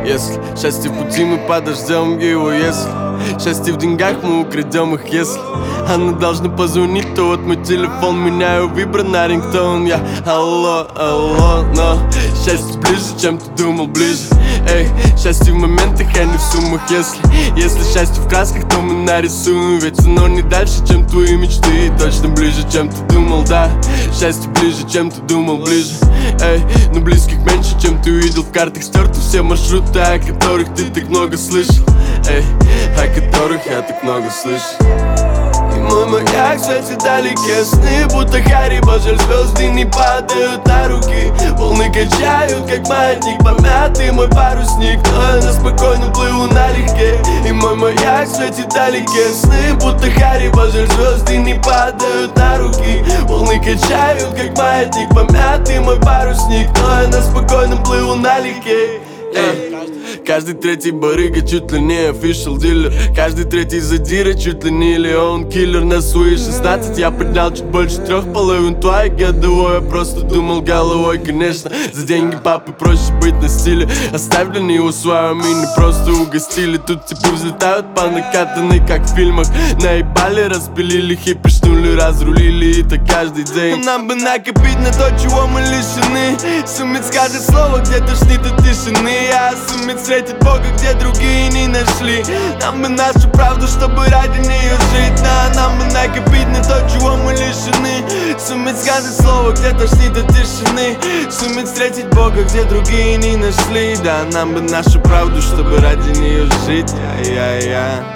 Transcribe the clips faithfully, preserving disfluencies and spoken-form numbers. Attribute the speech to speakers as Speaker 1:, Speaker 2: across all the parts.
Speaker 1: Если счастье в пути, мы подождем его. Если счастье в деньгах, мы украдем их. Если она должна позвонить, то вот мой телефон, меняю вибро на рингтон. Я алло, алло, но счастье ближе, чем ты думал, ближе. Эй, счастье в моментах, а не в суммах. Если, если счастье в красках, то мы нарисуем. Ведь оно не дальше, чем твои мечты, и точно ближе, чем ты думал, да. Счастье ближе, чем ты думал, ближе. Эй, но близких меньше, чем ты увидел в картах. Стерты все маршруты, о которых ты так много слышал. Эй, о которых я так много слышал. И мой маяк в свете далеке сны, будто Харибо, жаль, звезды не падают на руки. Волны качают, как маятник помятый мой парусник, но я на спокойно плыву налегке. И мой маяк в свете далеке сны, будто Харибо, жаль, звезды не падают на руки. Волны качают, как маятник помятый мой парусник, но я на спокойно плыву налегке. Эй. Каждый третий барыга чуть ли не official дилер. Каждый третий задира чуть ли не Леон киллер. На свои шестнадцать я поднял чуть больше трех половин твоей годовой. Я просто думал головой, конечно. За деньги папы проще быть на стиле. Оставь для него свою мини, просто угостили. Тут типы взлетают по накатанной, как в фильмах. Наебали, распилили, хипишнули, разрулили, и так каждый день. Нам бы накопить на то, чего мы лишены. Суметь скажет слово, где тошнит от тишины. А суметь встретить Бога, где другие не нашли. Нам бы нашу правду, чтобы ради нее жить. Да, нам бы накопить на то, чего мы лишены. Суметь сказать слово, где тошнит от тишины. Суметь встретить Бога, где другие не нашли. Да, нам бы нашу правду, чтобы ради нее жить. Я-я-я.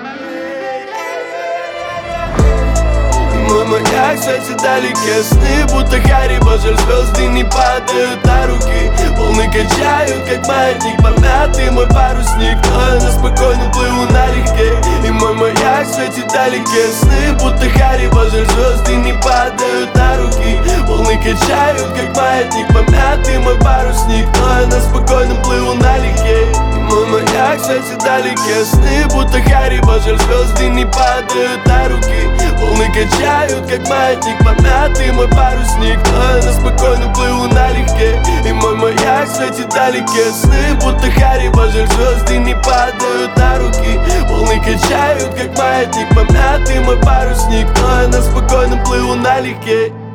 Speaker 1: Мой маяк в свете далеке сны, будто Харибо, жаль, звезды не падают на руки. Волны качают, как маятник помятый мой парусник, но я на спокойно плыву налегке. И мой маяк в свете далеке сны, будто Харибо, жаль, звезды не падают на руки. Волны качают, как маятник помятый мой парусник, но я на спокойно плыву налегке. И мой маяк в свете далеке сны, будто Харибо, жаль, звезды не падают на руки. Волны качают, как маятник помятый мой парусник, но я на спокойно плыву налегке. И мой маяк в свете далеке сны, будто Харибо, жаль, звезды не падают на руки. Волны качают, как маятник помятый мой парусник, но я на спокойно плыву налегке.